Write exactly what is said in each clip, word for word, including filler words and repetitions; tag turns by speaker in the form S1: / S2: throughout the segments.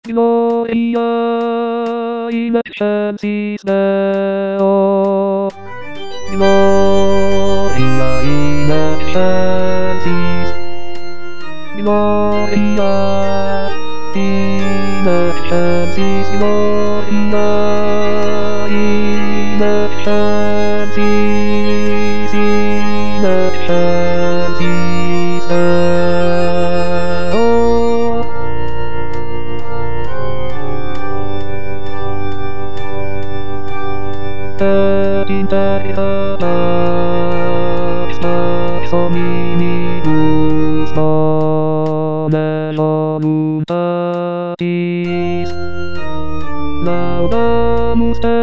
S1: Gloria in excelsis Deo. Gloria in excelsis. Gloria in excelsis. Gloria in excelsis. In excelsis Deo. Et in terra pax, pax hominibus bone voluntatis. Laudamus te,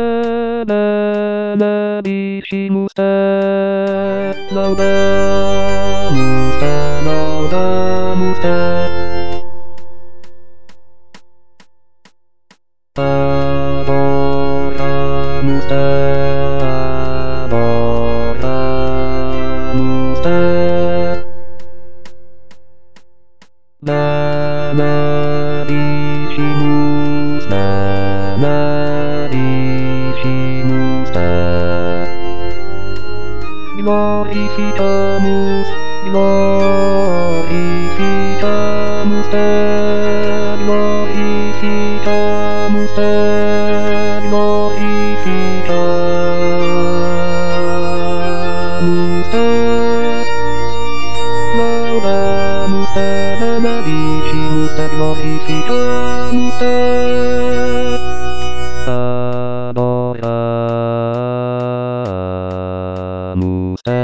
S1: benedicimus te, laudamus te, laudamus te. Adoramus te, adoramus te. Benedicimus, benedicimus te. Glorificamus, glorificamus te, glorificamus te, glorificamus te. Laudamus te, benedicimus te, glorificamus te. Adoramus te.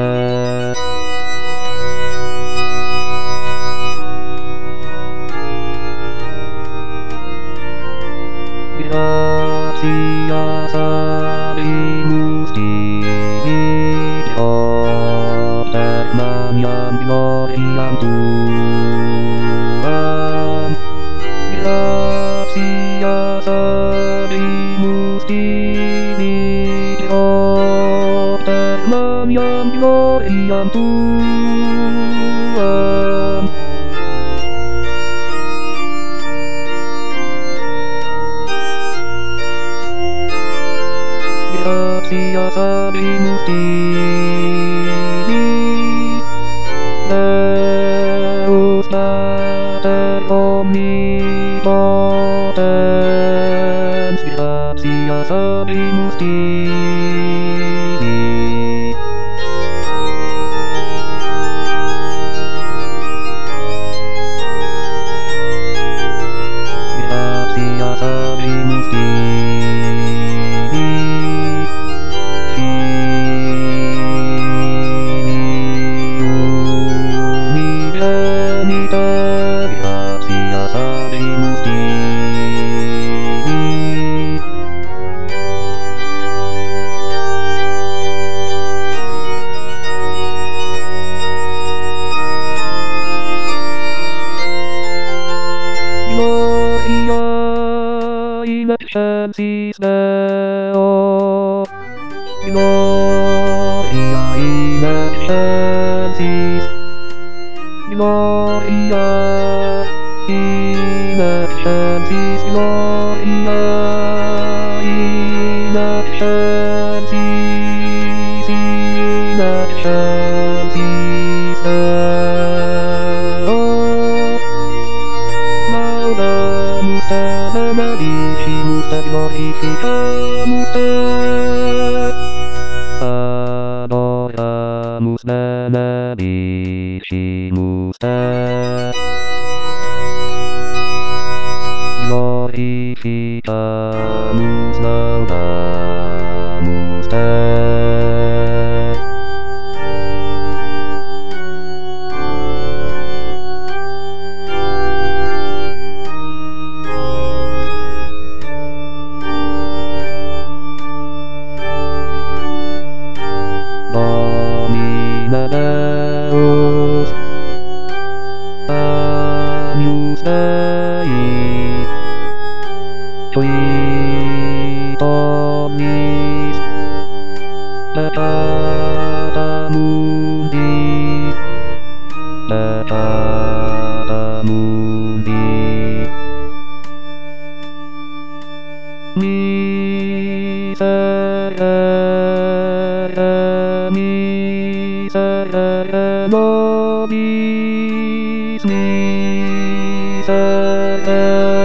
S1: Gratias abimus tibi, opter maniam gloriam tuam. Gratias abimus tibi, opter maniam gloriam tuam. Gratias abimus tibi, Deus Pater omnipotens. Gratias abimus tibi. Gratias abimus tibi. Gratias abimus tibi. Gloria in excelsis Deo. Gloria in excelsis. Gloria in excelsis. Gloria in excelsis. In excelsis Deo. Laudamus te, benedicimus te, glorificamus te. Adoramus, benedicimus te. Glorificamus, laudamus te. Domine Deus, agnus Dei, qui omnis peccata mundi, peccata mundi. Miserere, miserere nobis, miserere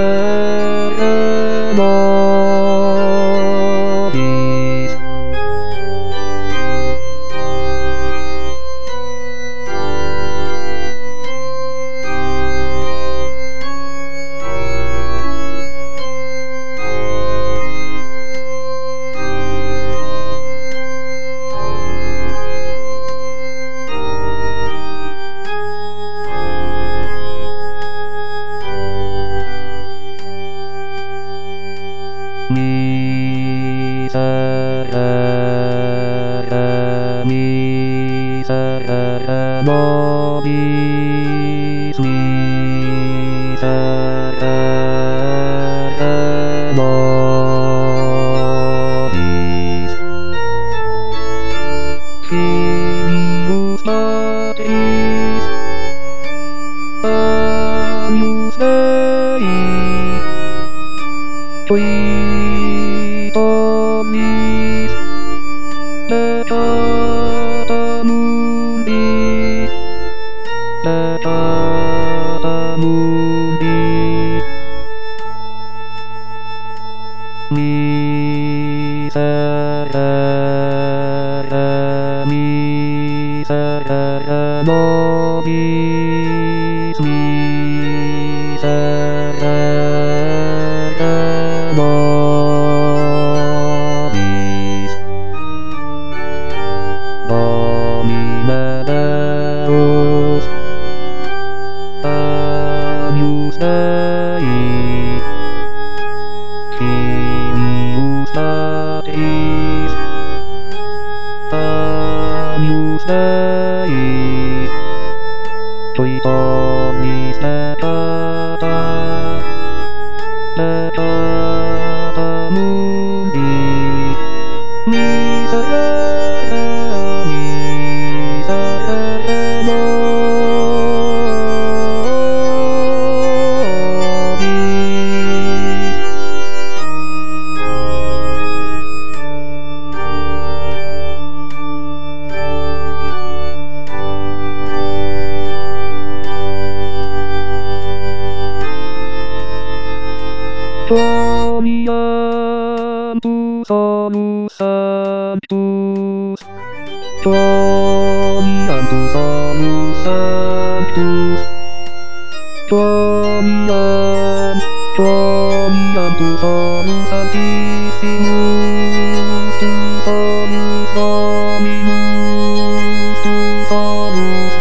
S1: nobis. Miserere, miserere nobis, miserere nobis. Filius Patris, Agnus Dei, Qui Omnis Peccata mundi, peccata mundi. Miserere, miserere nobis, miserere nobis. Domine Deus, Agnus Dei, Filius Patris, Agnus Dei, Qui omnis peccata, peccata mundi, miserere, miserere nobis. Quoniantus solus sanctus, quoniantus solus sanctus, quoniam, quoniantus solus sanctissimus, tu solus Dominus, tu solus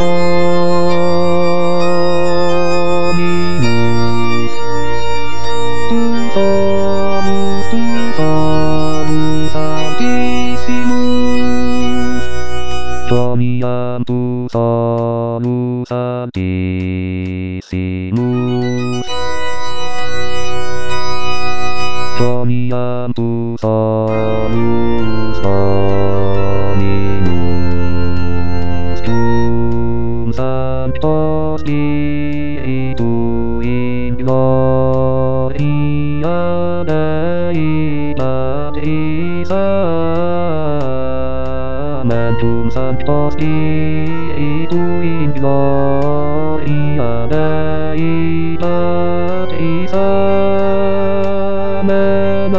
S1: Dominus. Tu solus, tu solus sanctissimus, quoniam tu solus sanctissimus, quoniam tu solus Dominus, tum sancto Spiritu in gloria Dei Patris, amen. Tum sancto Spiritu in gloria Dei Patris, amen,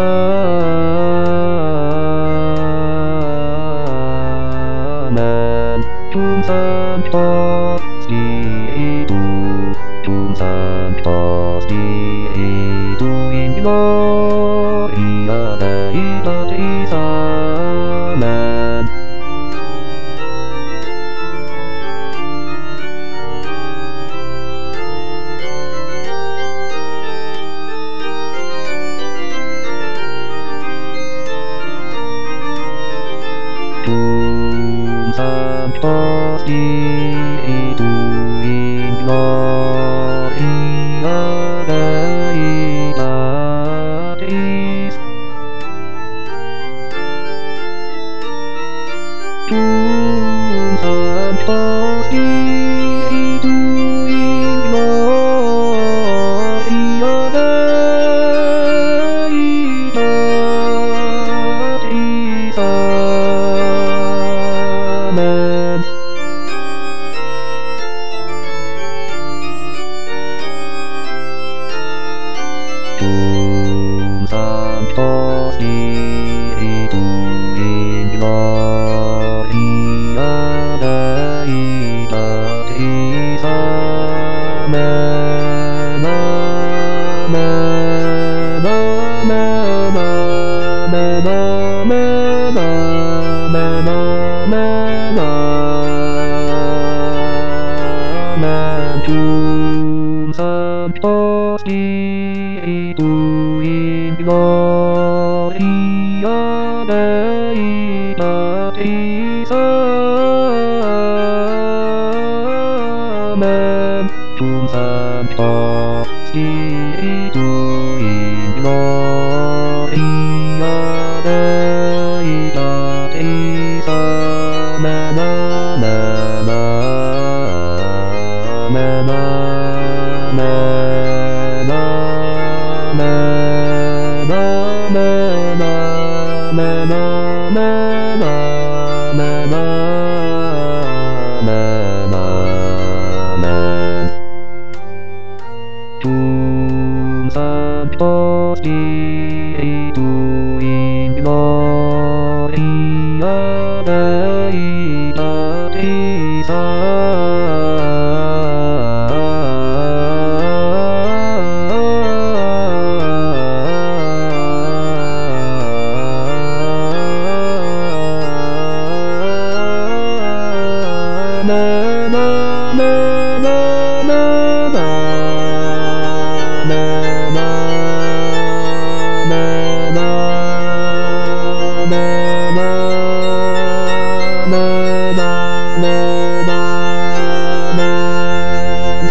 S1: amen. Tum sancto Spiritu, tum sancto Spiritu in gloria Dei Patris, amen. Tum sancto Spiritu in gloria Dei Patris, tum sancto Spiritu in gloria Dei Patris. Un santo spiritu in gloria Deitatis. Amen, amen, amen, amen, amen, amen, amen, amen. Tum Sancto Spiritu in gloria Deitatis. Amen. Tum Sancto Spiritu in gloria Deitatis. Amen, amen, amen, amen, amen, amen, amen, amen, amen, amen, amen. Tum Sancto Spiritu in gloria Deitatis. Amen, amen, amen, amen, amen, amen, amen, amen, amen.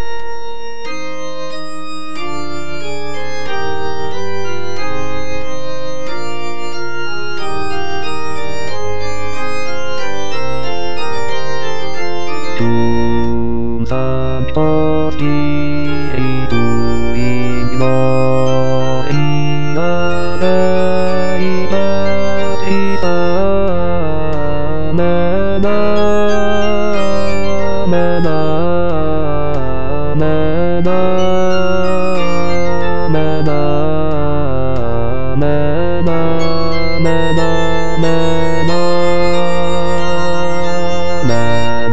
S1: Tum Sancto Spiritu in gloria Deitatis. Amen, amen, amen, amen, amen, amen, amen, amen.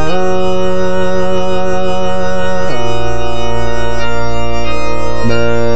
S1: Amen.